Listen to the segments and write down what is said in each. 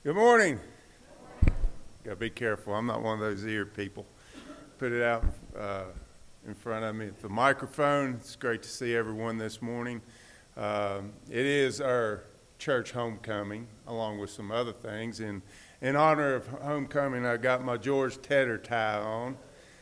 Good morning. Got to be careful. I'm not one of those ear people. Put it out in front of me at the microphone. It's great to see everyone this morning. It is our church homecoming, along with some other things. In honor of homecoming, I got my George Tedder tie on.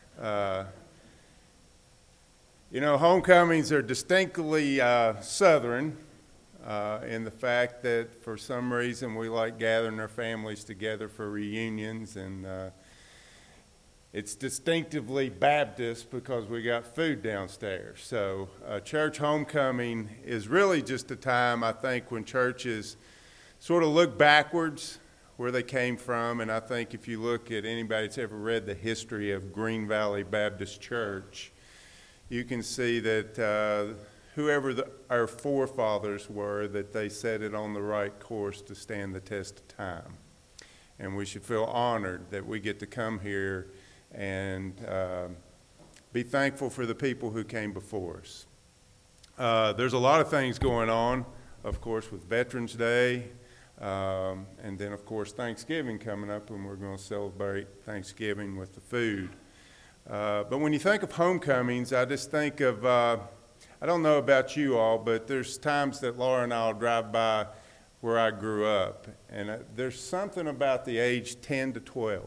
Homecomings are distinctly Southern. In the fact that for some reason we like gathering our families together for reunions, and it's distinctively Baptist because we got food downstairs. So church homecoming is really just a time, I think, when churches sort of look backwards where they came from. And I think if you look at anybody that's ever read the history of Green Valley Baptist Church, you can see that whoever our forefathers were, that they set it on the right course to stand the test of time. And we should feel honored that we get to come here and be thankful for the people who came before us. There's a lot of things going on, of course, with Veterans Day, and then, of course, Thanksgiving coming up, and we're going to celebrate Thanksgiving with the food. But when you think of homecomings, I just think of I don't know about you all, but there's times that Laura and I will drive by where I grew up, and there's something about the age 10 to 12.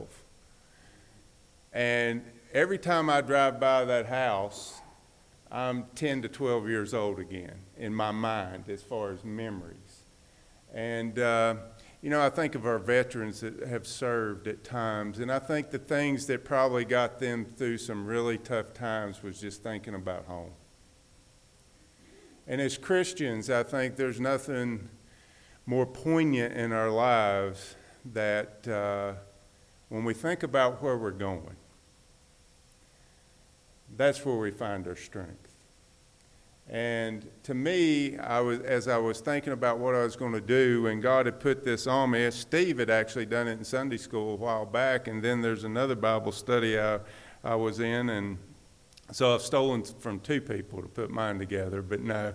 And every time I drive by that house, I'm 10 to 12 years old again in my mind as far as memories. And, I think of our veterans that have served at times, and I think the things that probably got them through some really tough times was just thinking about home. And as Christians, I think there's nothing more poignant in our lives that when we think about where we're going, that's where we find our strength. And to me, as I was thinking about what I was going to do, and God had put this on me, Steve had actually done it in Sunday school a while back, and then there's another Bible study I was in, and so I've stolen from two people to put mine together, but no.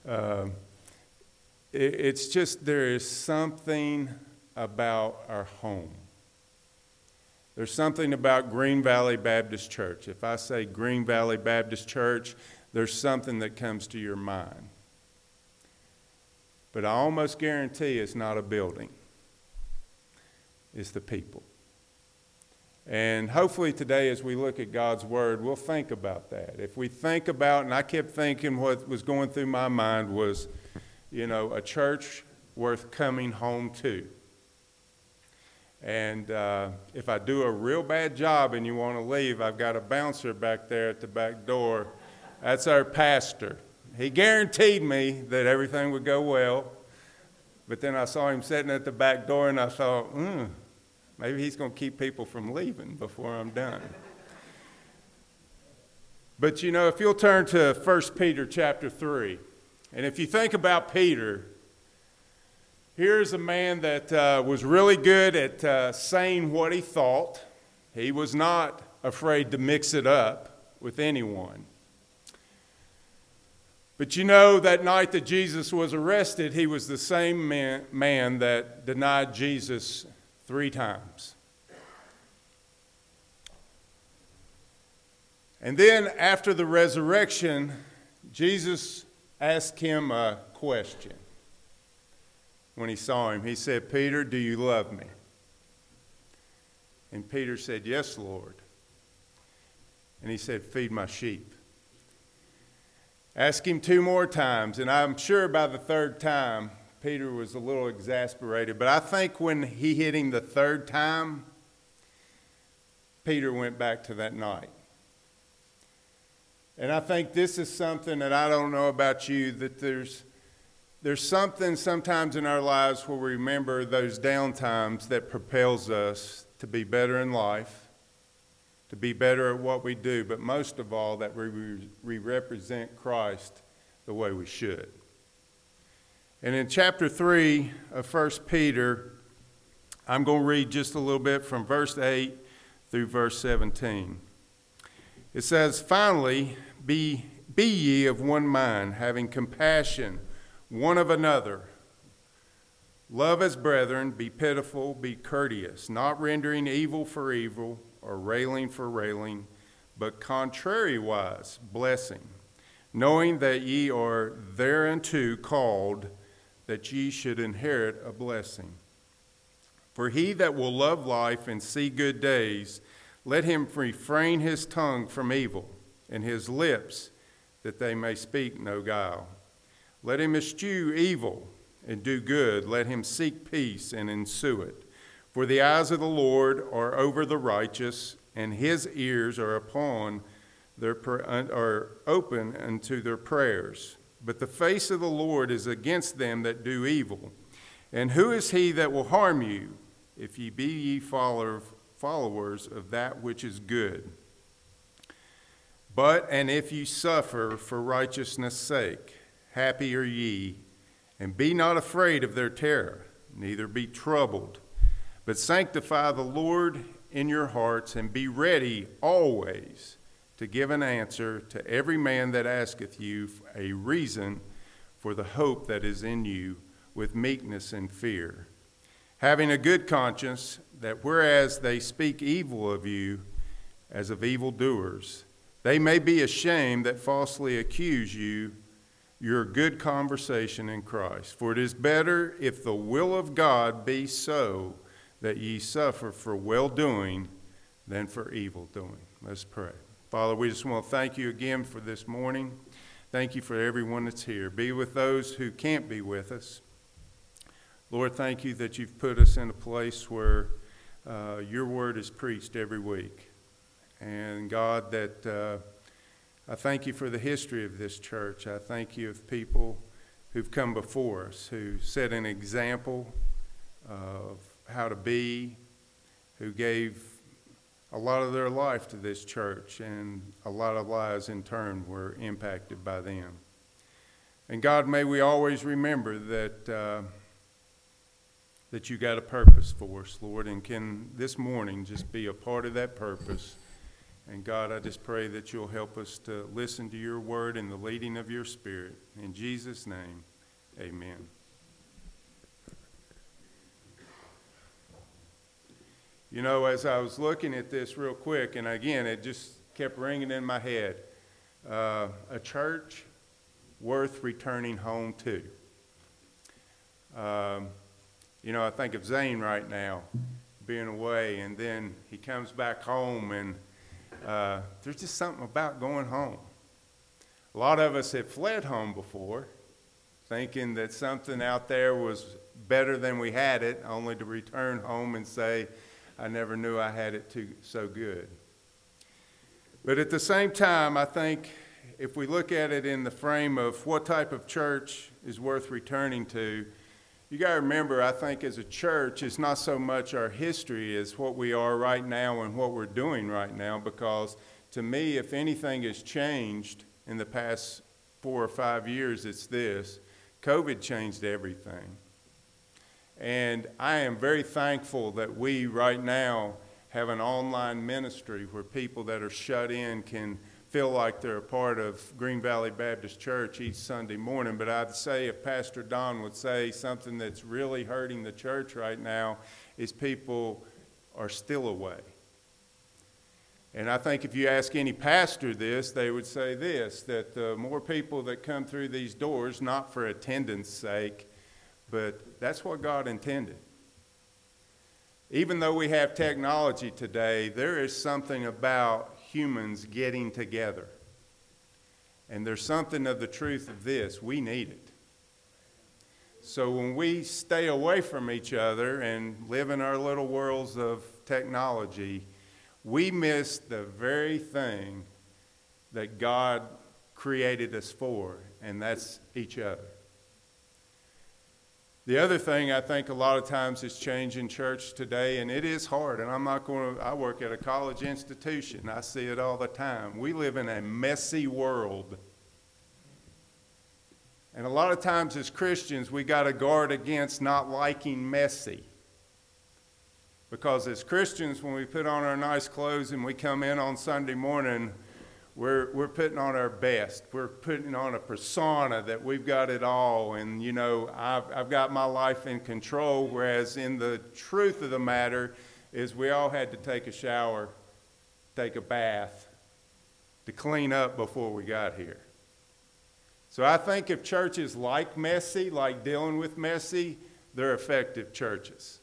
It's just there is something about our home. There's something about Green Valley Baptist Church. If I say Green Valley Baptist Church, there's something that comes to your mind. But I almost guarantee it's not a building. It's the people. And hopefully today as we look at God's Word, we'll think about that. If we think about, and I kept thinking what was going through my mind was, a church worth coming home to. And if I do a real bad job and you want to leave, I've got a bouncer back there at the back door. That's our pastor. He guaranteed me that everything would go well. But then I saw him sitting at the back door and I thought, maybe he's going to keep people from leaving before I'm done. But, if you'll turn to 1 Peter chapter 3, and if you think about Peter, here's a man that was really good at saying what he thought. He was not afraid to mix it up with anyone. But that night that Jesus was arrested, he was the same man that denied Jesus 3 times. And then after the resurrection, Jesus asked him a question. When he saw him, he said, "Peter, do you love me?" And Peter said, "Yes, Lord." And he said, "Feed my sheep." Ask him 2 more times, and I'm sure by the 3rd time, Peter was a little exasperated, but I think when he hit him the 3rd time, Peter went back to that night. And I think this is something that I don't know about you, that there's something sometimes in our lives where we remember those down times that propels us to be better in life, to be better at what we do, but most of all, that we represent Christ the way we should. And in chapter 3 of 1 Peter, I'm going to read just a little bit from verse 8 through verse 17. It says, "Finally, be ye of one mind, having compassion one of another, Love as brethren, be pitiful, be courteous, not rendering evil for evil or railing for railing, but contrariwise blessing, knowing that ye are thereunto called, that ye should inherit a blessing. For he that will love life and see good days, let him refrain his tongue from evil, and his lips, that they may speak no guile. Let him eschew evil and do good. Let him seek peace and ensue it. For the eyes of the Lord are over the righteous, and his ears are open unto their prayers. But the face of the Lord is against them that do evil. And who is he that will harm you, if ye be ye followers of that which is good? And if ye suffer for righteousness' sake, happy are ye, and be not afraid of their terror, neither be troubled, but sanctify the Lord in your hearts, and be ready always to give an answer to every man that asketh you a reason for the hope that is in you, with meekness and fear, having a good conscience, that whereas they speak evil of you as of evildoers, they may be ashamed that falsely accuse you your good conversation in Christ. For it is better, if the will of God be so, that ye suffer for well-doing than for evil-doing. Let's pray. Father, we just want to thank you again for this morning. Thank you for everyone that's here. Be with those who can't be with us. Lord, thank you that you've put us in a place where your word is preached every week. And God, that I thank you for the history of this church. I thank you of people who've come before us, who set an example of how to be, who gave a lot of their life to this church, and a lot of lives in turn were impacted by them. And God, may we always remember that that you got a purpose for us, Lord, and can this morning just be a part of that purpose. And God, I just pray that you'll help us to listen to your word and the leading of your Spirit. In Jesus' name, amen. You know, as I was looking at this real quick, and again, it just kept ringing in my head, a church worth returning home to. You know, I think of Zane right now being away, and then he comes back home, and there's just something about going home. A lot of us have fled home before, thinking that something out there was better than we had it, only to return home and say, I never knew I had it so good. But at the same time, I think if we look at it in the frame of what type of church is worth returning to, you got to remember, I think as a church, it's not so much our history as what we are right now and what we're doing right now, because to me, if anything has changed in the past 4 or 5 years, it's this. COVID changed everything. And I am very thankful that we right now have an online ministry where people that are shut in can feel like they're a part of Green Valley Baptist Church each Sunday morning. But I'd say if Pastor Don would say something that's really hurting the church right now is people are still away. And I think if you ask any pastor this, they would say this, that the more people that come through these doors, not for attendance sake, but that's what God intended. Even though we have technology today, there is something about humans getting together. And there's something of the truth of this. We need it. So when we stay away from each other and live in our little worlds of technology, we miss the very thing that God created us for, and that's each other. The other thing I think a lot of times is changing church today, and it is hard, and I work at a college institution. I see it all the time. We live in a messy world. And a lot of times as Christians, we got to guard against not liking messy. Because as Christians, when we put on our nice clothes and we come in on Sunday morning, we're putting on our best. We're putting on a persona that we've got it all, and you know, I've got my life in control, whereas in the truth of the matter is we all had to take a shower, take a bath, to clean up before we got here. So I think if churches like messy, like dealing with messy, they're effective churches.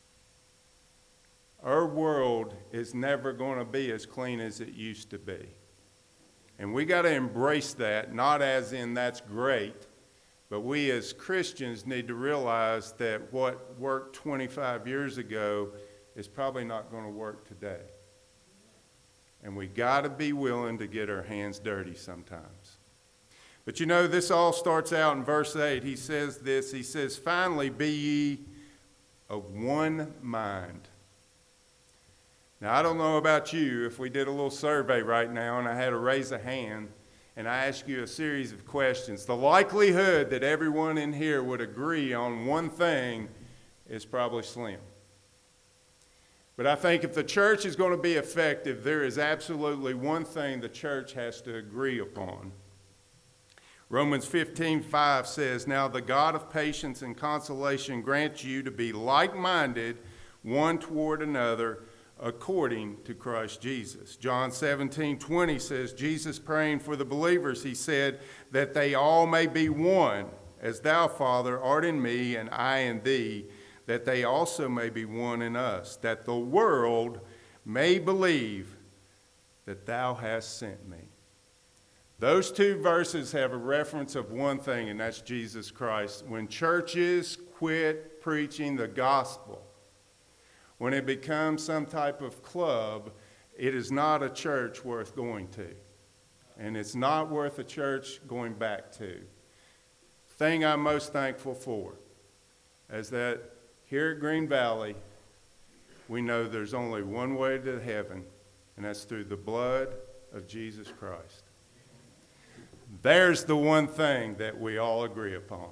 Our world is never going to be as clean as it used to be. And we got to embrace that, not as in that's great, but we as Christians need to realize that what worked 25 years ago is probably not going to work today. And we got to be willing to get our hands dirty sometimes. But you know, this all starts out in verse 8. He says this, he says, "Finally be ye of one mind." Now, I don't know about you, if we did a little survey right now and I had to raise a hand and I ask you a series of questions, the likelihood that everyone in here would agree on one thing is probably slim. But I think if the church is going to be effective, there is absolutely one thing the church has to agree upon. Romans 15:5 says, "Now the God of patience and consolation grant you to be like-minded one toward another, according to Christ Jesus." John 17:20 says, Jesus praying for the believers, he said, "that they all may be one, as thou, Father, art in me, and I in thee, that they also may be one in us, that the world may believe that thou hast sent me." Those two verses have a reference of one thing, and that's Jesus Christ. When churches quit preaching the gospel, when it becomes some type of club, it is not a church worth going to. And it's not worth a church going back to. Thing I'm most thankful for is that here at Green Valley, we know there's only one way to heaven, and that's through the blood of Jesus Christ. There's the one thing that we all agree upon.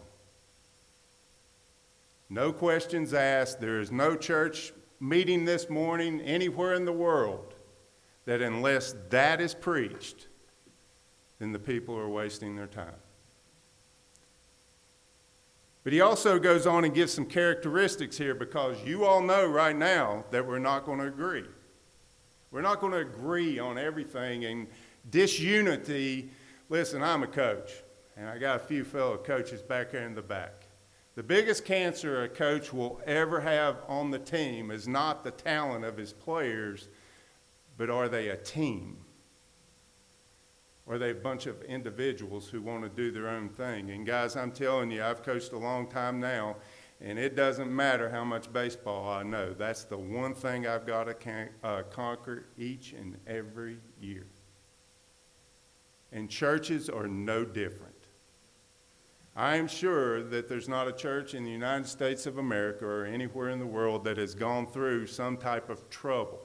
No questions asked. There is no church meeting this morning anywhere in the world that unless that is preached, then the people are wasting their time. But he also goes on and gives some characteristics here, because you all know right now that we're not going to agree. We're not going to agree on everything, and disunity. Listen, I'm a coach, and I got a few fellow coaches back there in the back. The biggest cancer a coach will ever have on the team is not the talent of his players, but are they a team? Or are they a bunch of individuals who want to do their own thing? And guys, I'm telling you, I've coached a long time now, and it doesn't matter how much baseball I know. That's the one thing I've got to conquer each and every year. And churches are no different. I am sure that there's not a church in the United States of America or anywhere in the world that has gone through some type of trouble.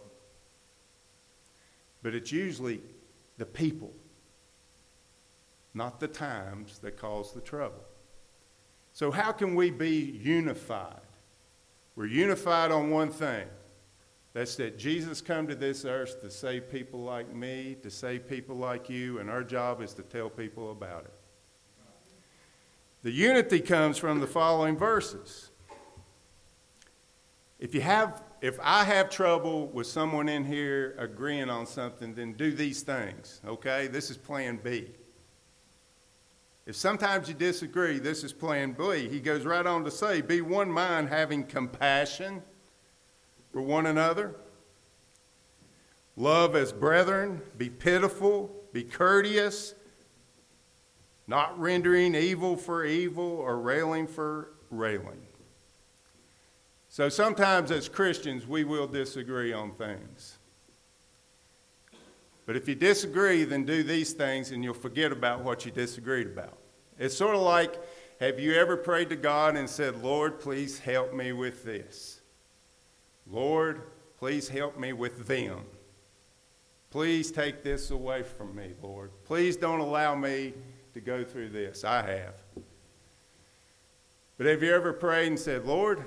But it's usually the people, not the times, that cause the trouble. So how can we be unified? We're unified on one thing. That's that Jesus come to this earth to save people like me, to save people like you, and our job is to tell people about it. The unity comes from the following verses. If I have trouble with someone in here agreeing on something, then do these things, okay? This is plan B. If sometimes you disagree, this is plan B. He goes right on to say, "Be one mind, having compassion for one another. Love as brethren, be pitiful, be courteous, not rendering evil for evil or railing for railing." So sometimes as Christians, we will disagree on things. But if you disagree, then do these things and you'll forget about what you disagreed about. It's sort of like, have you ever prayed to God and said, "Lord, please help me with this. Lord, please help me with them. Please take this away from me, Lord. Please don't allow me to go through this." I have. But have you ever prayed and said, "Lord,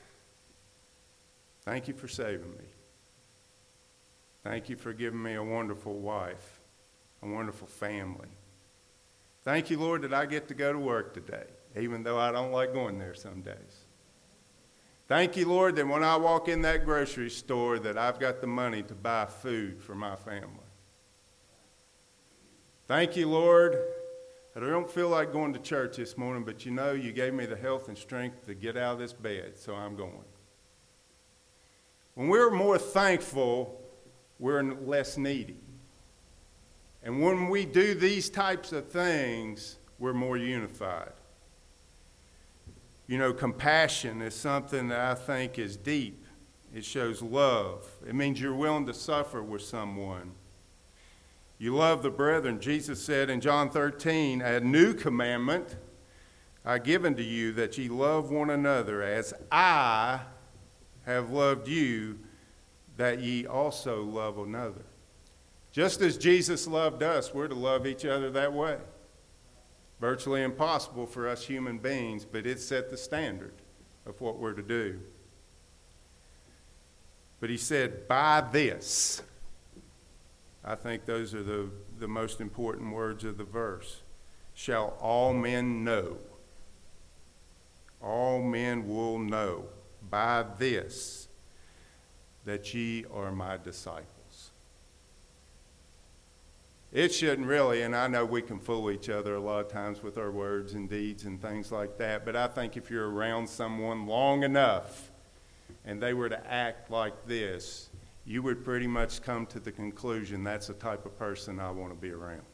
thank you for saving me. Thank you for giving me a wonderful wife, a wonderful family. Thank you, Lord, that I get to go to work today, even though I don't like going there some days. Thank you, Lord, that when I walk in that grocery store that I've got the money to buy food for my family. Thank you, Lord, that I don't feel like going to church this morning, but you gave me the health and strength to get out of this bed, so I'm going. When we're more thankful, we're less needy. And when we do these types of things, we're more unified. Compassion is something that I think is deep. It shows love. It means you're willing to suffer with someone. You love the brethren. Jesus said in John 13, "A new commandment I given to you, that ye love one another, as I have loved you, that ye also love another." Just as Jesus loved us, we're to love each other that way. Virtually impossible for us human beings, but it set the standard of what we're to do. But he said, "By this," I think those are the most important words of the verse, "shall all men know." All men will know by this that ye are my disciples. It shouldn't really, and I know we can fool each other a lot of times with our words and deeds and things like that, but I think if you're around someone long enough and they were to act like this, you would pretty much come to the conclusion that's the type of person I want to be around.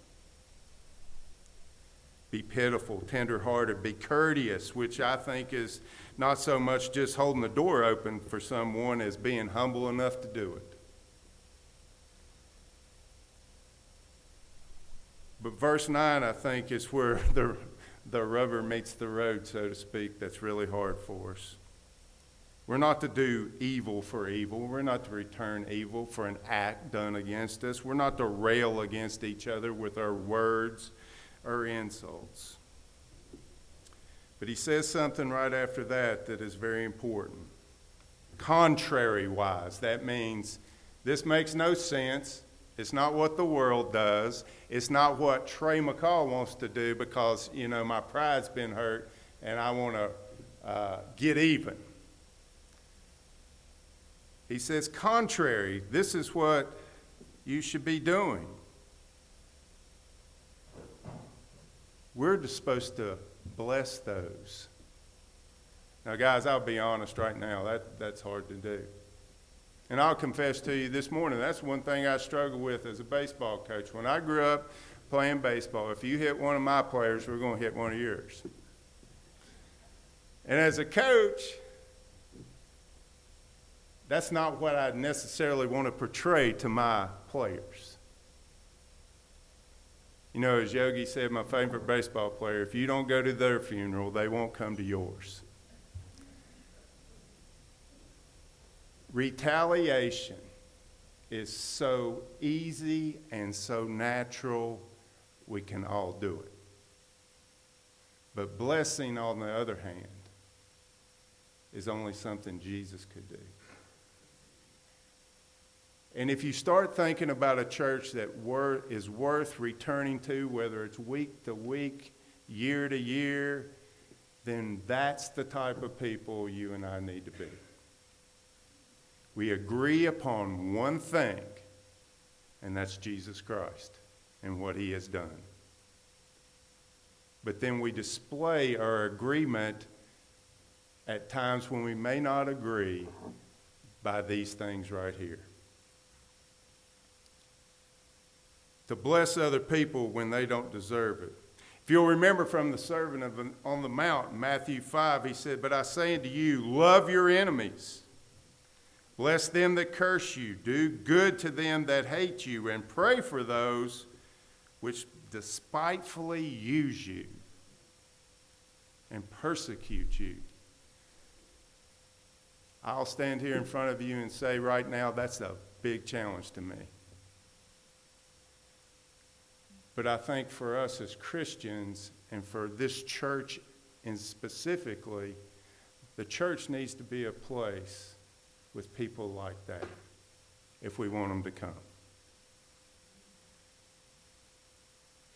Be pitiful, tender-hearted, be courteous, which I think is not so much just holding the door open for someone as being humble enough to do it. But verse 9, I think, is where the rubber meets the road, so to speak, that's really hard for us. We're not to do evil for evil. We're not to return evil for an act done against us. We're not to rail against each other with our words or insults. But he says something right after that is very important. Contrary-wise, that means this makes no sense. It's not what the world does. It's not what Trey McCall wants to do because, my pride's been hurt and I want to get even. He says, contrary, this is what you should be doing. We're supposed to bless those. Now, guys, I'll be honest right now. That's hard to do. And I'll confess to you this morning, that's one thing I struggle with as a baseball coach. When I grew up playing baseball, if you hit one of my players, we're going to hit one of yours. And as a coach, that's not what I necessarily want to portray to my players. As Yogi said, my favorite baseball player, if you don't go to their funeral, they won't come to yours. Retaliation is so easy and so natural, we can all do it. But blessing, on the other hand, is only something Jesus could do. And if you start thinking about a church that is worth returning to, whether it's week to week, year to year, then that's the type of people you and I need to be. We agree upon one thing, and that's Jesus Christ and what he has done. But then we display our agreement at times when we may not agree by these things right here. To bless other people when they don't deserve it. If you'll remember from the Sermon on the Mount, Matthew 5, he said, "But I say unto you, love your enemies. Bless them that curse you. Do good to them that hate you, and pray for those which despitefully use you and persecute you." I'll stand here in front of you and say right now, that's a big challenge to me. But I think for us as Christians, and for this church and specifically, the church needs to be a place with people like that if we want them to come.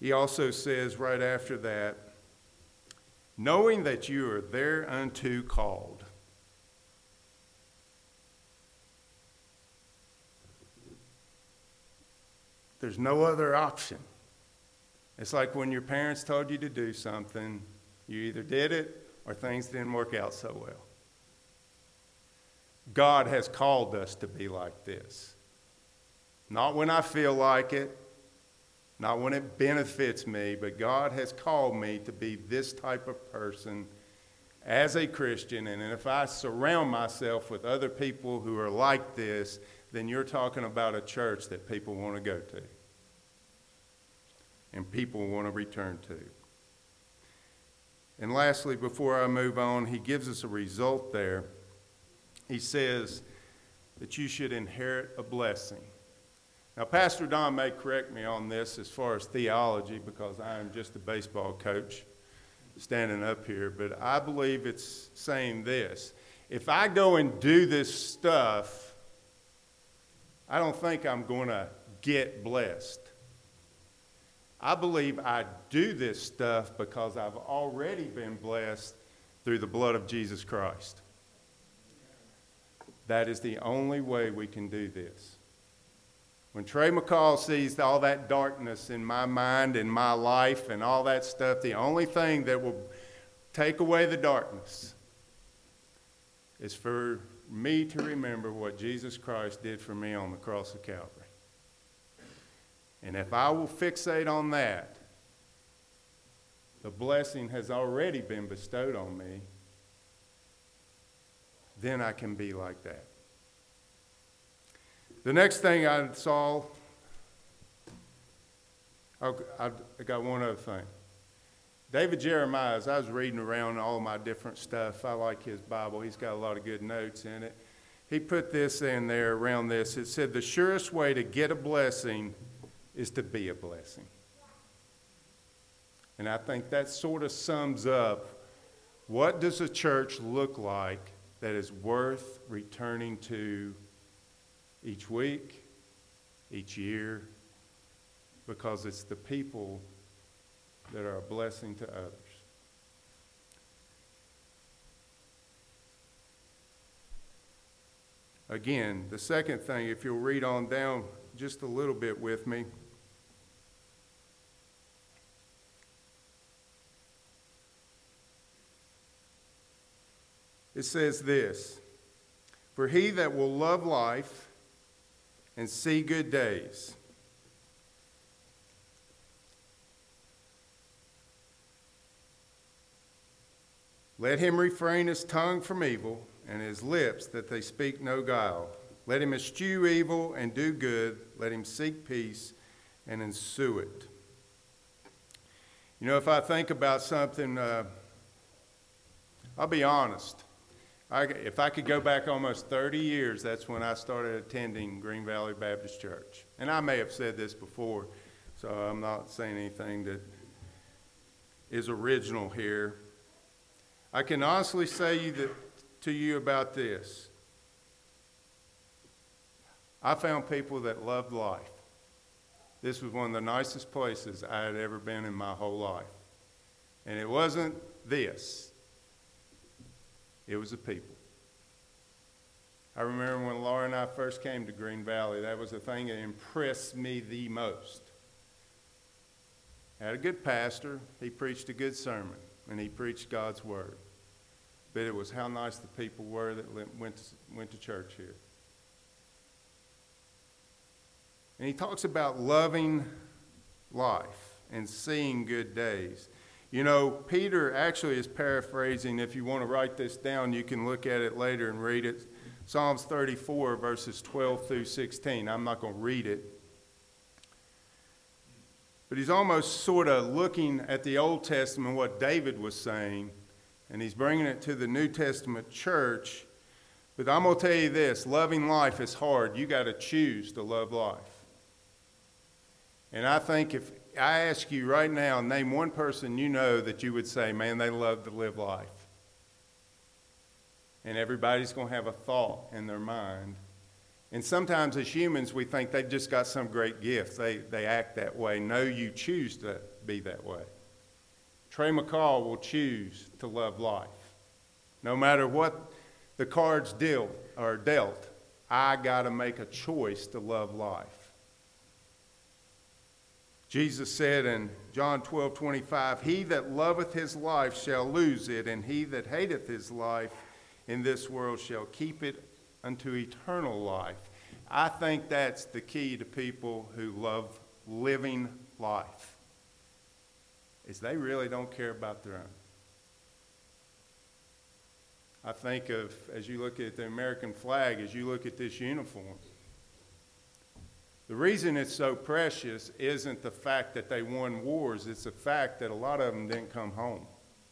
he also says right after that, knowing that you are thereunto called. There's no other option. It's like when your parents told you to do something, you either did it or things didn't work out so well. God has called us to be like this. Not when I feel like it, not when it benefits me, but God has called me to be this type of person as a Christian. And if I surround myself with other people who are like this, then you're talking about a church that people want to go to and people want to return to. And lastly, before I move on, he gives us a result there. He says that you should inherit a blessing. Now, Pastor Don may correct me on this as far as theology, because I am just a baseball coach standing up here, but I believe it's saying this. If I go and do this stuff, I don't think I'm going to get blessed. I believe I do this stuff because I've already been blessed through the blood of Jesus Christ. That is the only way we can do this. When Trey McCall sees all that darkness in my mind and my life and all that stuff, the only thing that will take away the darkness is for me to remember what Jesus Christ did for me on the cross of Calvary. And if I will fixate on that, the blessing has already been bestowed on me, then I can be like that. The next thing I saw, I got one other thing. David Jeremiah, as I was reading around all my different stuff, I like his Bible. He's got a lot of good notes in it. He put this in there around this. It said, the surest way to get a blessing is to be a blessing. And I think that sort of sums up what does a church look like that is worth returning to each week, each year, because it's the people that are a blessing to others. Again, the second thing, if you'll read on down just a little bit with me, it says this, for he that will love life and see good days, let him refrain his tongue from evil and his lips that they speak no guile. Let him eschew evil and do good. Let him seek peace and ensue it. You know, if I think about something, I'll be honest. If I could go back almost 30 years, that's when I started attending Green Valley Baptist Church. And I may have said this before, so I'm not saying anything that is original here. I can honestly say to you about this. I found people that loved life. This was one of the nicest places I had ever been in my whole life. And it wasn't this. It was the people. I remember when Laura and I first came to Green Valley, that was the thing that impressed me the most. I had a good pastor. He preached a good sermon, and he preached God's word. But it was how nice the people were that went to church here. And he talks about loving life and seeing good days. You know, Peter actually is paraphrasing. If you want to write this down, you can look at it later and read it. Psalms 34, verses 12 through 16. I'm not going to read it. But he's almost sort of looking at the Old Testament, what David was saying, and he's bringing it to the New Testament church. But I'm going to tell you this, loving life is hard. You got to choose to love life. And I think if I ask you right now, name one person you know that you would say, man, they love to live life. And everybody's going to have a thought in their mind. And sometimes as humans, we think they've just got some great gift. They act that way. No, you choose be that way. Trey McCall will choose to love life. No matter what the cards dealt, I got to make a choice to love life. Jesus said in John 12:25, "He that loveth his life shall lose it, and he that hateth his life in this world shall keep it unto eternal life." I think that's the key to people who love living life, is they really don't care about their own. I think of, as you look at the American flag, as you look at this uniform, the reason it's so precious isn't the fact that they won wars, it's the fact that a lot of them didn't come home.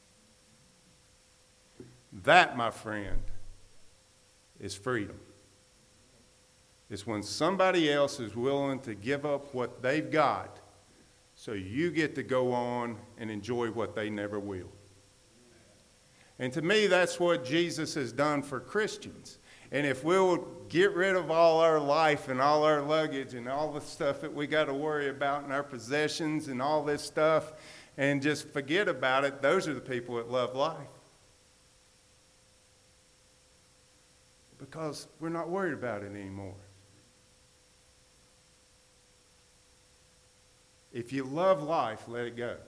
That, my friend, is freedom. It's when somebody else is willing to give up what they've got so you get to go on and enjoy what they never will. And to me, that's what Jesus has done for Christians. And if we'll get rid of all our life and all our luggage and all the stuff that we got to worry about in our possessions and all this stuff and just forget about it, those are the people that love life. Because we're not worried about it anymore. If you love life, let it go.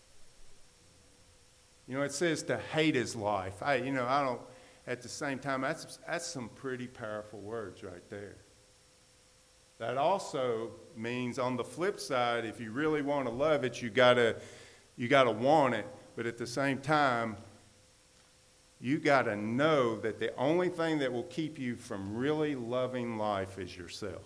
You know, it says to hate his life. I don't, at the same time, that's some pretty powerful words right there. That also means on the flip side, if you really want to love it, you gotta want it. But at the same time, you gotta know that the only thing that will keep you from really loving life is yourself.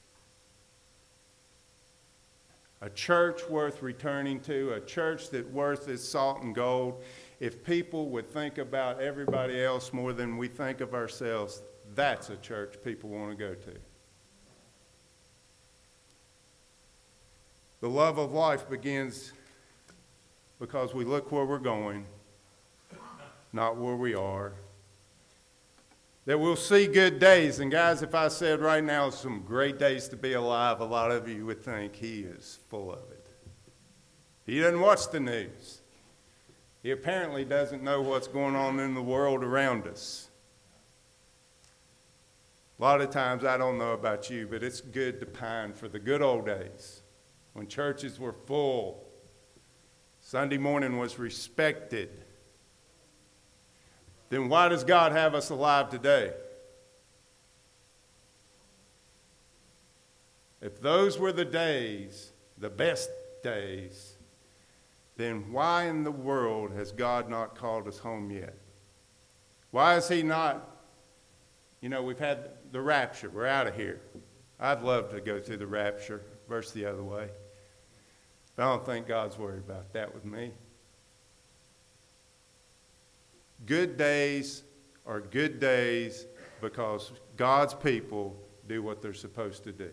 A church worth returning to, a church that's worth its salt and gold. If people would think about everybody else more than we think of ourselves, that's a church people want to go to. The love of life begins because we look where we're going, not where we are. That we'll see good days. And guys, if I said right now some great days to be alive, a lot of you would think he is full of it. He doesn't watch the news. He apparently doesn't know what's going on in the world around us. A lot of times, I don't know about you, but it's good to pine for the good old days when churches were full. Sunday morning was respected. Then why does God have us alive today? If those were the days, the best days, then why in the world has God not called us home yet? Why is he not, we've had the rapture. We're out of here. I'd love to go through the rapture, verse the other way. But I don't think God's worried about that with me. Good days are good days because God's people do what they're supposed to do.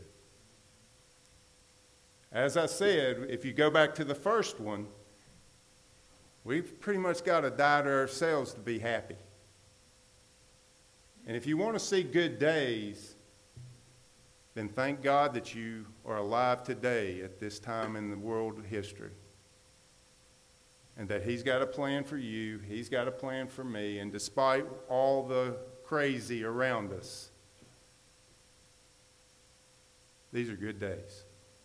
As I said, if you go back to the first one, we've pretty much got to die to ourselves to be happy. And if you want to see good days, then thank God that you are alive today at this time in the world history. And that he's got a plan for you, he's got a plan for me, and despite all the crazy around us, these are good days.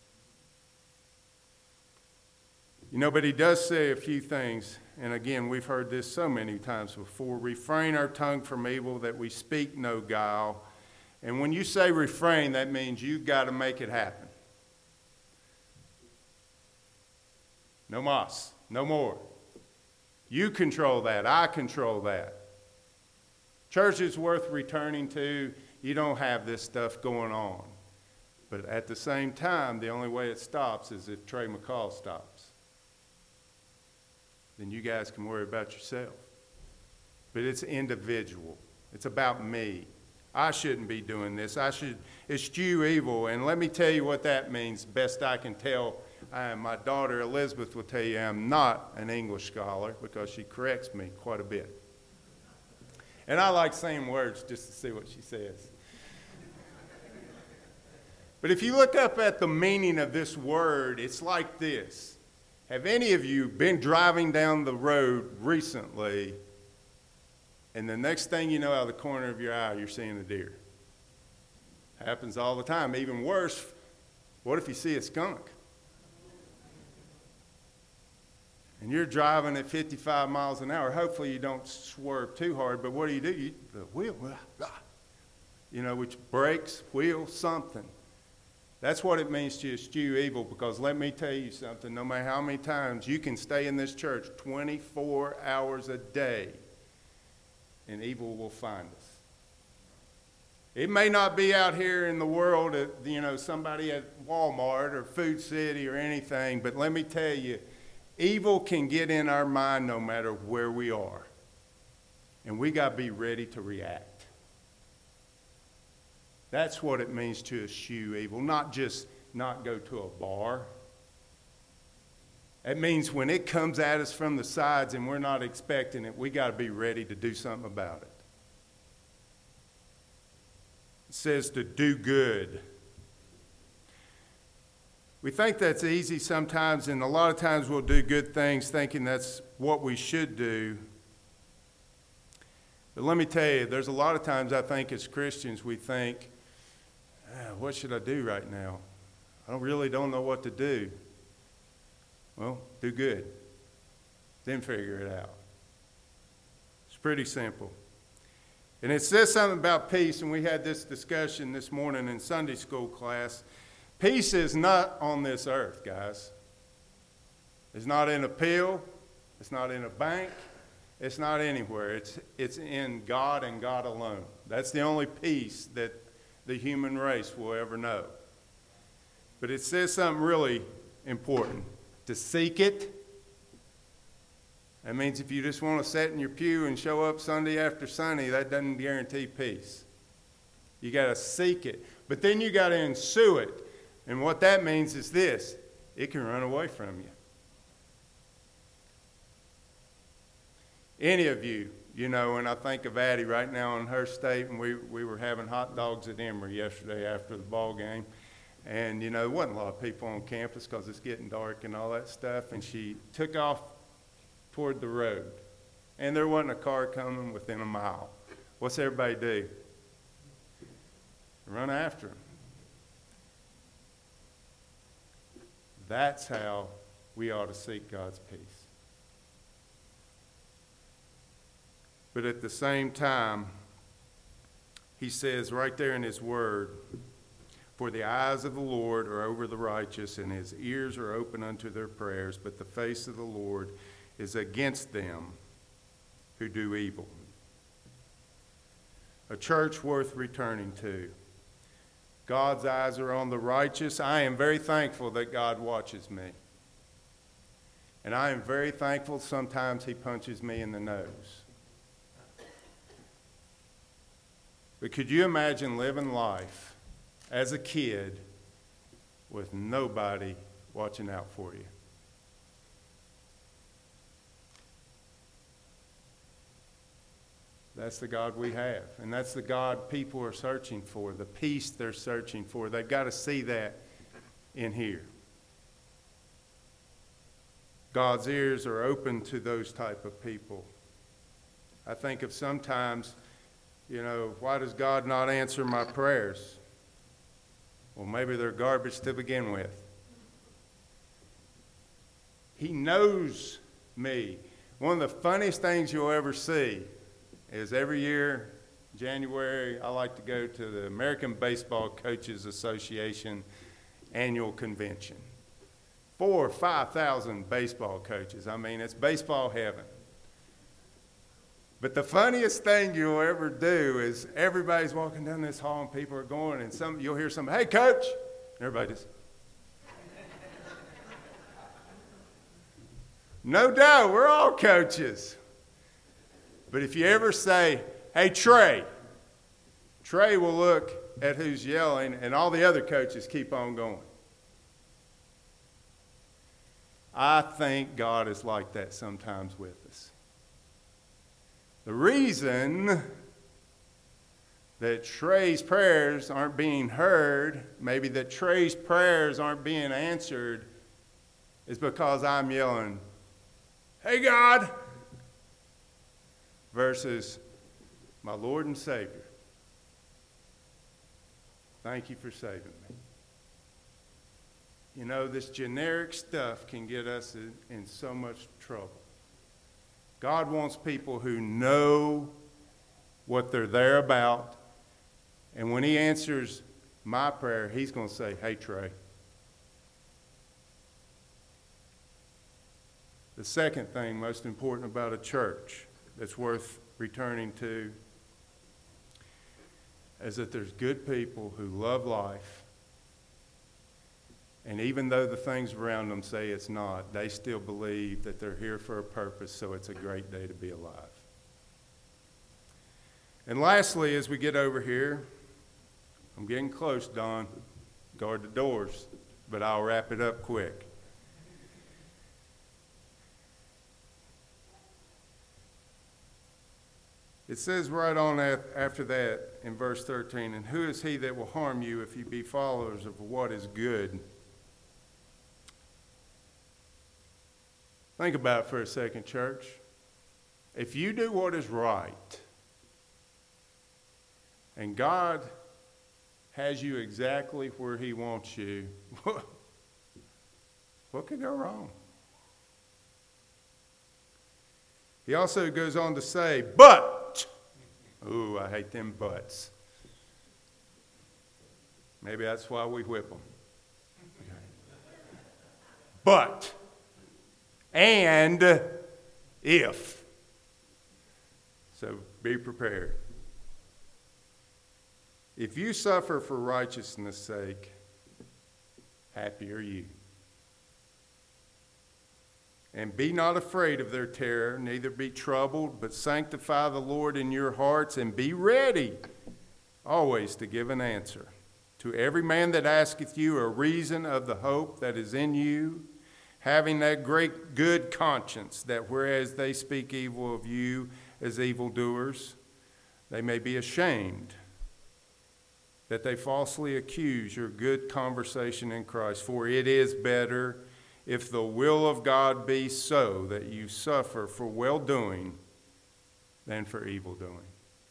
But he does say a few things, and again, we've heard this so many times before. Refrain our tongue from evil, that we speak no guile. And when you say refrain, that means you've got to make it happen. No mas. No more. You control that. I control that. Church is worth returning to. You don't have this stuff going on. But at the same time, the only way it stops is if Trey McCall stops. Then you guys can worry about yourself. But it's individual. It's about me. I shouldn't be doing this. I should eschew evil. And let me tell you what that means, best I can tell. My daughter Elizabeth will tell you I'm not an English scholar because she corrects me quite a bit. And I like saying words just to see what she says. But if you look up at the meaning of this word, it's like this. Have any of you been driving down the road recently, and the next thing you know, out of the corner of your eye, you're seeing a deer? Happens all the time. Even worse, what if you see a skunk? And you're driving at 55 miles an hour. Hopefully you don't swerve too hard, but what do? The wheel, which brakes, wheel, something. That's what it means to eschew evil, because let me tell you something, no matter how many times you can stay in this church 24 hours a day, and evil will find us. It may not be out here in the world, somebody at Walmart or Food City or anything, but let me tell you, evil can get in our mind no matter where we are. And we got to be ready to react. That's what it means to eschew evil, not just not go to a bar. It means when it comes at us from the sides and we're not expecting it, we got to be ready to do something about it. It says to do good. We think that's easy sometimes, and a lot of times we'll do good things thinking that's what we should do. But let me tell you, there's a lot of times I think as Christians we think, what should I do right now? I really don't know what to do. Well, do good. Then figure it out. It's pretty simple. And it says something about peace, and we had this discussion this morning in Sunday school class. Peace is not on this earth, guys. It's not in a pill. It's not in a bank. It's not anywhere. It's in God and God alone. That's the only peace that the human race will ever know. But it says something really important. To seek it. That means if you just want to sit in your pew and show up Sunday after Sunday, that doesn't guarantee peace. You got to seek it. But then you got to ensue it. And what that means is this: it can run away from you. Any of you, and I think of Addie right now in her state, and we were having hot dogs at Emory yesterday after the ball game. And, there wasn't a lot of people on campus because it's getting dark and all that stuff. And she took off toward the road. And there wasn't a car coming within a mile. What's everybody do? Run after him. That's how we ought to seek God's peace. But at the same time, he says right there in his word, for the eyes of the Lord are over the righteous, and his ears are open unto their prayers, but the face of the Lord is against them who do evil. A church worth returning to. God's eyes are on the righteous. I am very thankful that God watches me. And I am very thankful sometimes he punches me in the nose. But could you imagine living life as a kid with nobody watching out for you? That's the God we have. And that's the God people are searching for, the peace they're searching for. They've got to see that in here. God's ears are open to those type of people. I think of sometimes, why does God not answer my prayers? Well, maybe they're garbage to begin with. He knows me. One of the funniest things you'll ever see is every year, January, I like to go to the American Baseball Coaches Association annual convention. 4,000 or 5,000 baseball coaches. I mean, it's baseball heaven. But the funniest thing you'll ever do is everybody's walking down this hall and people are going, and you'll hear somebody, hey, coach. And everybody just. No doubt, we're all coaches. But if you ever say, hey, Trey will look at who's yelling, and all the other coaches keep on going. I think God is like that sometimes with us. The reason that Trey's prayers aren't being heard, maybe that Trey's prayers aren't being answered, is because I'm yelling, "Hey God," versus my Lord and Savior, thank you for saving me. You know, this generic stuff can get us in so much trouble. God wants people who know what they're there about, and when he answers my prayer, he's going to say, "Hey, Trey." The second thing most important about a church that's worth returning to is that there's good people who love life, and even though the things around them say it's not, they still believe that they're here for a purpose, so it's a great day to be alive. And lastly, as we get over here, I'm getting close, Don. Guard the doors, but I'll wrap it up quick. It says right on after that in verse 13, "And who is he that will harm you if you be followers of what is good?" Think about it for a second, church. If you do what is right, and God has you exactly where he wants you, what could go wrong? He also goes on to say, "But," ooh, I hate them buts. Maybe that's why we whip them. Okay. "But, and if." So be prepared. If you suffer for righteousness' sake, happy are you. "And be not afraid of their terror, neither be troubled, but sanctify the Lord in your hearts, and be ready always to give an answer to every man that asketh you a reason of the hope that is in you, having that great good conscience, that whereas they speak evil of you as evildoers, they may be ashamed that they falsely accuse your good conversation in Christ. For it is better, if the will of God be so, that you suffer for well-doing than for evil-doing."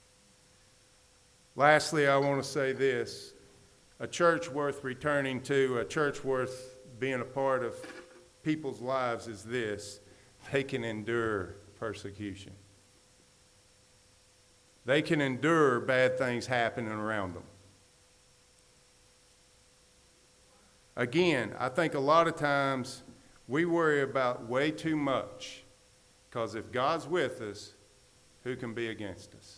Lastly, I want to say this. A church worth returning to, a church worth being a part of people's lives is this: they can endure persecution. They can endure bad things happening around them. Again, I think a lot of times we worry about way too much, because if God's with us, who can be against us?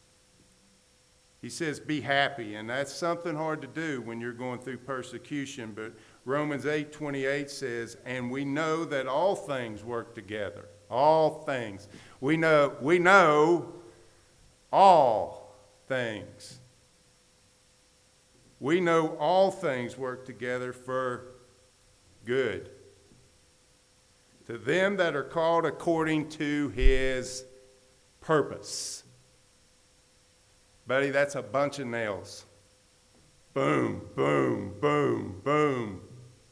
He says, be happy, and that's something hard to do when you're going through persecution, but Romans 8:28 says, "And we know that all things work together." All things. We know all things. We know all things work together for good, to them that are called according to his purpose. Buddy, that's a bunch of nails. Boom, boom, boom, boom.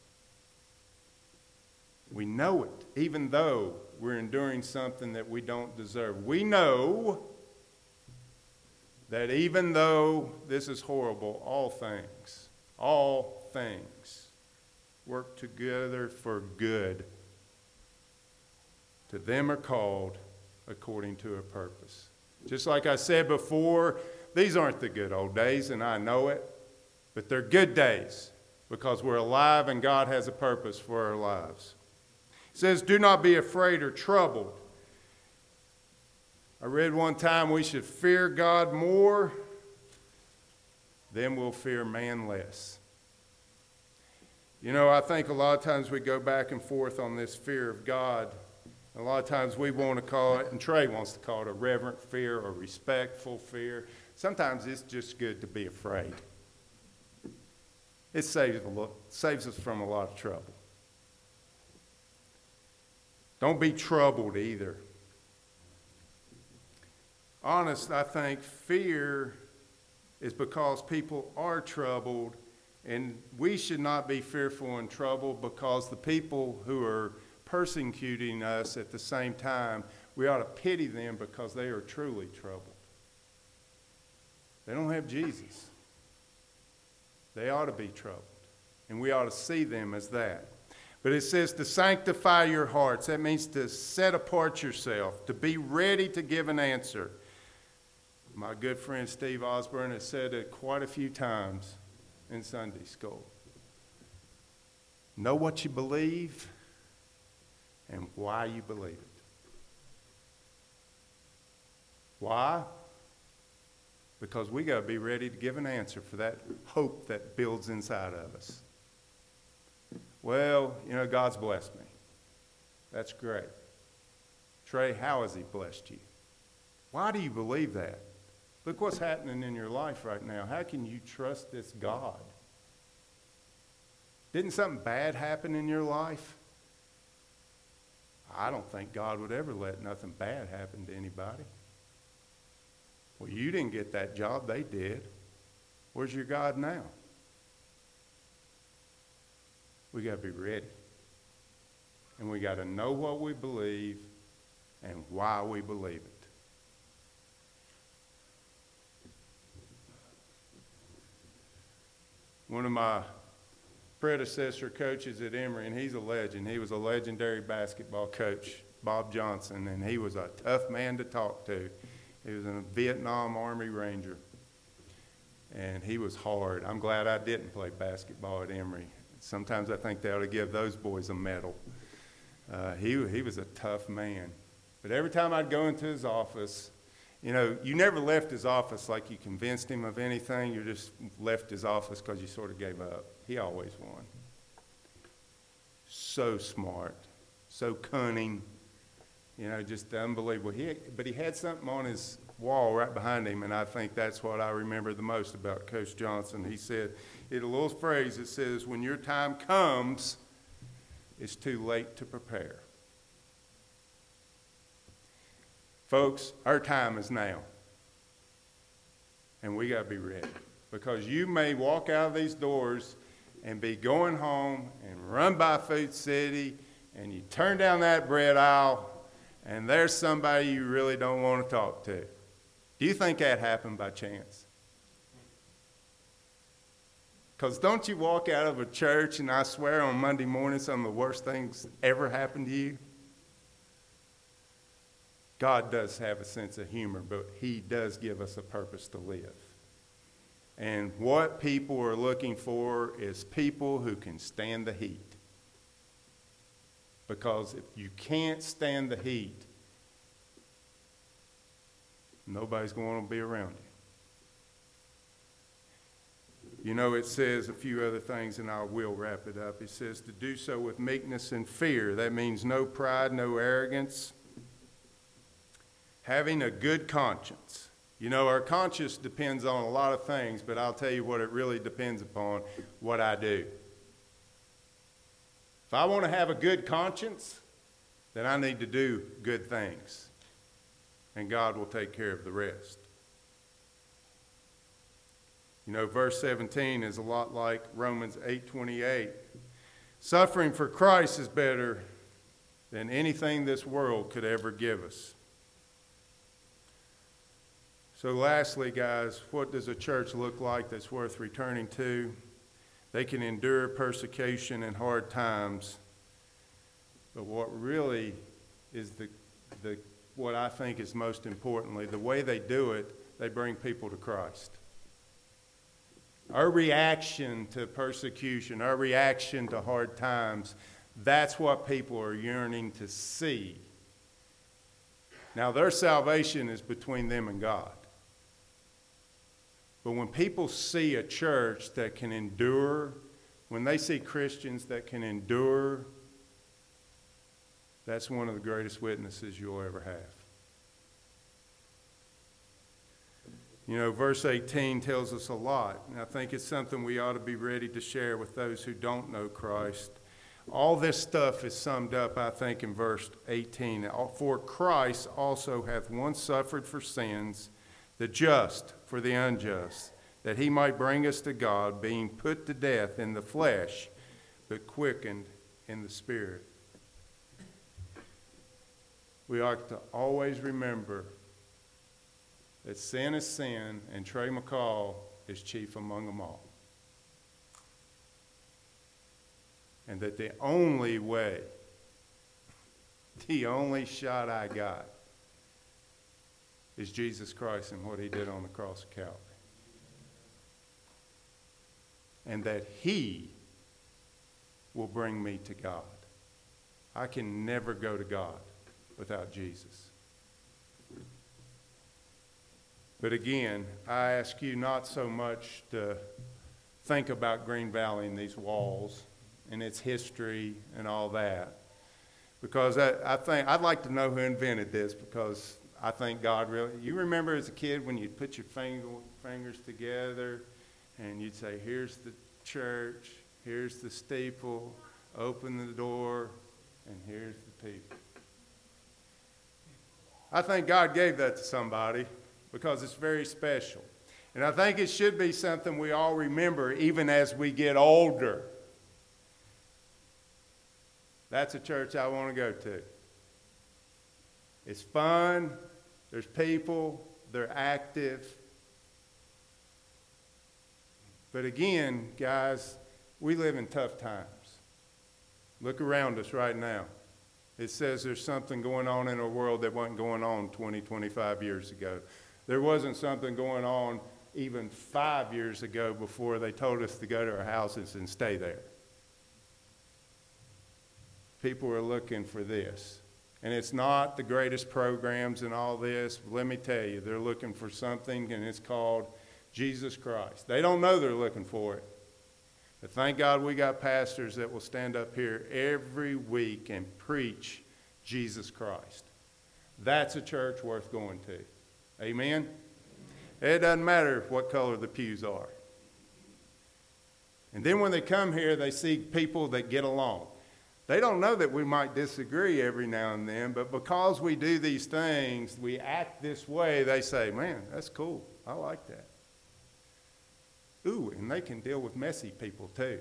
We know it, even though we're enduring something that we don't deserve. We know that even though this is horrible, all things work together for good. To them are called according to a purpose. Just like I said before, these aren't the good old days, and I know it, but they're good days because we're alive and God has a purpose for our lives. It says, "Do not be afraid or troubled." I read one time we should fear God more, then we'll fear man less. You know, I think a lot of times we go back and forth on this fear of God. A lot of times we want to call it, and Trey wants to call it, a reverent fear or respectful fear. Sometimes it's just good to be afraid. It saves us from a lot of trouble. Don't be troubled either. Honest, I think fear is because people are troubled And we should not be fearful and troubled, because the people who are persecuting us at the same time, we ought to pity them because they are truly troubled. They don't have Jesus. They ought to be troubled. And we ought to see them as that. But it says to sanctify your hearts. That means to set apart yourself, to be ready to give an answer. My good friend Steve Osborne has said it quite a few times in Sunday school. Know what you believe and why you believe it. Why? Because we got to be ready to give an answer for that hope that builds inside of us. Well, God's blessed me. That's great. Trey, how has he blessed you? Why do you believe that? Look what's happening in your life right now. How can you trust this God? Didn't something bad happen in your life? I don't think God would ever let nothing bad happen to anybody. Well, you didn't get that job, they did. Where's your God now? We got to be ready. And we got to know what we believe and why we believe it. One of my predecessor coaches at Emory, and he's a legend. He was a legendary basketball coach, Bob Johnson, and he was a tough man to talk to. He was a Vietnam Army Ranger, and he was hard. I'm glad I didn't play basketball at Emory. Sometimes I think they ought to give those boys a medal. He was a tough man. But every time I'd go into his office, you never left his office like you convinced him of anything. You just left his office because you sort of gave up. He always won. So smart, so cunning, just unbelievable. But he had something on his wall right behind him, and I think that's what I remember the most about Coach Johnson. He said, in a little phrase that says, when your time comes, it's too late to prepare. Folks, our time is now. And we got to be ready. Because you may walk out of these doors and be going home and run by Food City, and you turn down that bread aisle, and there's somebody you really don't want to talk to. Do you think that happened by chance? Because don't you walk out of a church, and I swear on Monday morning some of the worst things ever happened to you? God does have a sense of humor, but he does give us a purpose to live. And what people are looking for is people who can stand the heat. Because if you can't stand the heat, nobody's going to be around you. It says a few other things, and I will wrap it up. It says to do so with meekness and fear. That means no pride, no arrogance. Having a good conscience. Our conscience depends on a lot of things, but I'll tell you what it really depends upon, what I do. If I want to have a good conscience, then I need to do good things. And God will take care of the rest. Verse 17 is a lot like Romans 8:28. Suffering for Christ is better than anything this world could ever give us. So lastly, guys, what does a church look like that's worth returning to? They can endure persecution and hard times. But what really is what I think is most importantly, the way they do it, they bring people to Christ. Our reaction to persecution, our reaction to hard times, that's what people are yearning to see. Now, their salvation is between them and God. But when people see a church that can endure, when they see Christians that can endure, that's one of the greatest witnesses you'll ever have. Verse 18 tells us a lot, and I think it's something we ought to be ready to share with those who don't know Christ. All this stuff is summed up, I think, in verse 18. For Christ also hath once suffered for sins, the just for the unjust, that he might bring us to God, being put to death in the flesh, but quickened in the spirit. We ought to always remember that sin is sin, and Trey McCall is chief among them all. And that the only way, the only shot I got is Jesus Christ and what he did on the cross of Calvary. And that he will bring me to God. I can never go to God without Jesus. But again, I ask you not so much to think about Green Valley and these walls and its history and all that, because I think I'd like to know who invented this, because I think God really, you remember as a kid when you'd put your fingers together and you'd say, here's the church, here's the steeple, open the door, and here's the people. I think God gave that to somebody because it's very special. And I think it should be something we all remember even as we get older. That's a church I want to go to. It's fun, there's people, they're active. But again, guys, we live in tough times. Look around us right now. It says there's something going on in our world that wasn't going on 20, 25 years ago. There wasn't something going on even 5 years ago before they told us to go to our houses and stay there. People are looking for this. And it's not the greatest programs and all this. But let me tell you, they're looking for something, and it's called Jesus Christ. They don't know they're looking for it. But thank God we got pastors that will stand up here every week and preach Jesus Christ. That's a church worth going to. Amen? It doesn't matter what color the pews are. And then when they come here, they see people that get along. They don't know that we might disagree every now and then, but because we do these things, we act this way, they say, man, that's cool. I like that. Ooh, and they can deal with messy people too.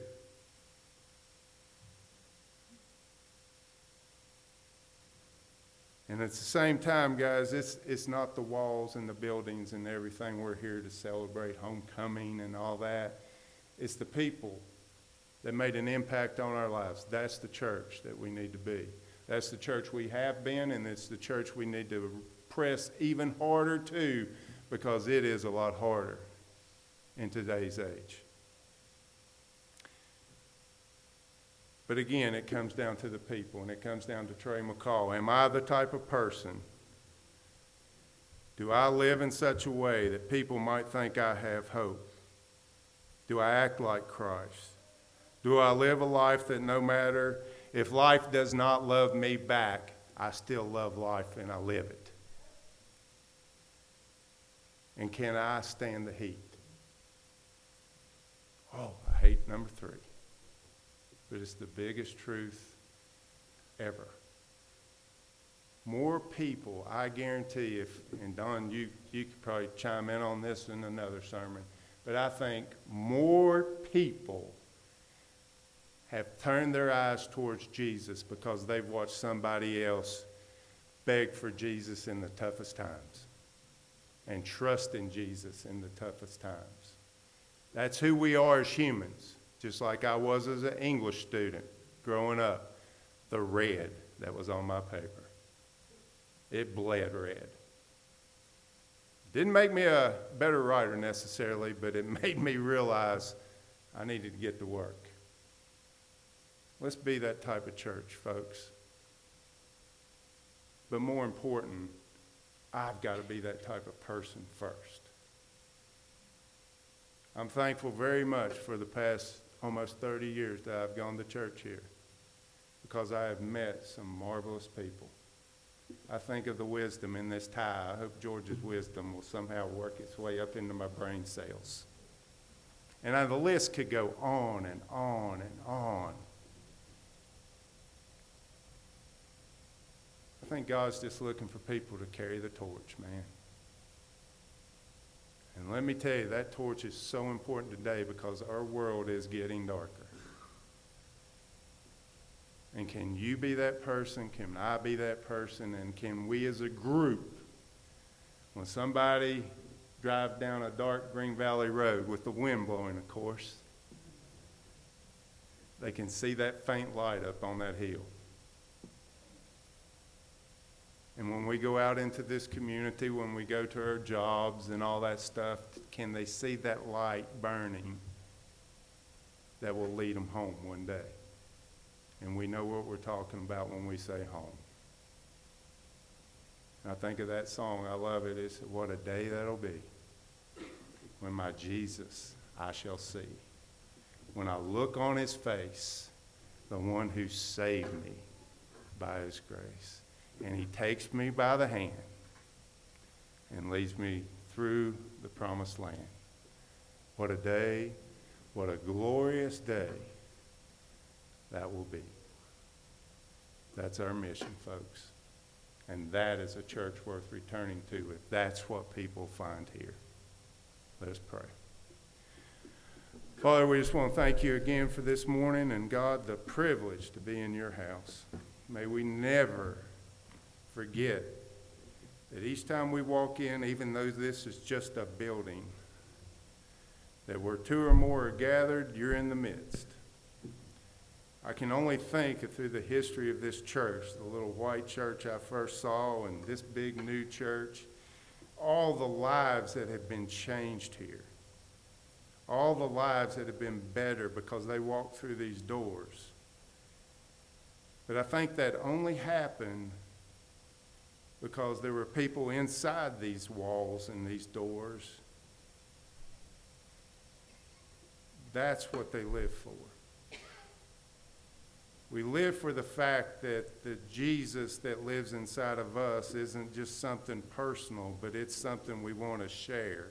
And at the same time, guys, it's not the walls and the buildings and everything. We're here to celebrate homecoming and all that. It's the people that made an impact on our lives. That's the church that we need to be. That's the church we have been, and it's the church we need to press even harder to, because it is a lot harder in today's age. But again, it comes down to the people, and it comes down to Trey McCall. Am I the type of person? Do I live in such a way that people might think I have hope? Do I act like Christ? Do I live a life that no matter if life does not love me back, I still love life and I live it? And can I stand the heat? Oh, I hate number 3. But it's the biggest truth ever. More people, I guarantee, and Don, you could probably chime in on this in another sermon, but I think more people have turned their eyes towards Jesus because they've watched somebody else beg for Jesus in the toughest times and trust in Jesus in the toughest times. That's who we are as humans, just like I was as an English student growing up. The red that was on my paper. It bled red. Didn't make me a better writer necessarily, but it made me realize I needed to get to work. Let's be that type of church, folks. But more important, I've got to be that type of person first. I'm thankful very much for the past almost 30 years that I've gone to church here, because I have met some marvelous people. I think of the wisdom in this tie. I hope George's wisdom will somehow work its way up into my brain cells. And the list could go on and on and on. I think God's just looking for people to carry the torch, man. And let me tell you, that torch is so important today because our world is getting darker. And can you be that person? Can I be that person? And can we as a group, when somebody drives down a dark Green Valley road with the wind blowing, of course, they can see that faint light up on that hill. And when we go out into this community, when we go to our jobs and all that stuff, can they see that light burning that will lead them home one day? And we know what we're talking about when we say home. And I think of that song. I love it. It's what a day that'll be when my Jesus I shall see. When I look on his face, the one who saved me by his grace. And he takes me by the hand and leads me through the promised land. What a day, what a glorious day that will be. That's our mission, folks. And that is a church worth returning to if that's what people find here. Let us pray. Father, we just want to thank you again for this morning, and God, the privilege to be in your house. May we never forget that each time we walk in, even though this is just a building, that where two or more are gathered, you're in the midst. I can only think through the history of this church, the little white church I first saw and this big new church, all the lives that have been changed here, all the lives that have been better because they walked through these doors. But I think that only happened because there were people inside these walls and these doors. That's what they live for. We live for the fact that the Jesus that lives inside of us isn't just something personal, but it's something we want to share.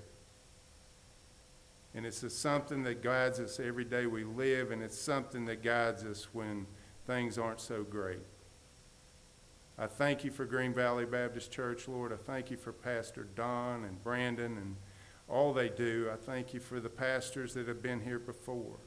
And it's something that guides us every day we live, and it's something that guides us when things aren't so great. I thank you for Green Valley Baptist Church, Lord. I thank you for Pastor Don and Brandon and all they do. I thank you for the pastors that have been here before.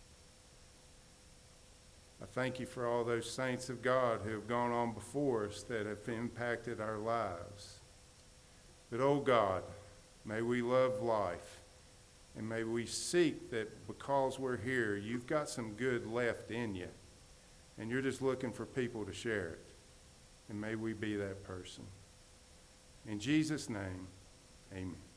I thank you for all those saints of God who have gone on before us that have impacted our lives. But, oh God, may we love life, and may we seek that because we're here, you've got some good left in you, and you're just looking for people to share it. And may we be that person. In Jesus' name, amen.